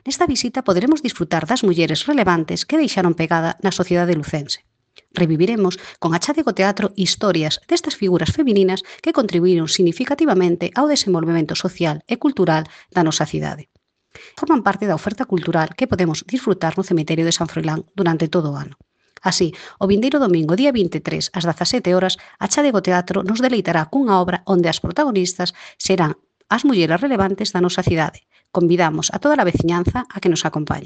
Nesta visita poderemos disfrutar das mulleres relevantes que deixaron pegada na sociedade lucense. Reviviremos con Achádego Teatro historias destas figuras femininas que contribuíron significativamente ao desenvolvemento social e cultural da nosa cidade. Forman parte da oferta cultural que podemos disfrutar no cemiterio de San Froilán durante todo o ano. Así, o vindeiro domingo día 23 ás 17 horas, Achádego Teatro nos deleitará cunha obra onde as protagonistas serán as mulleres relevantes da nosa cidade. Convidamos a toda a veciñanza a que nos acompañe.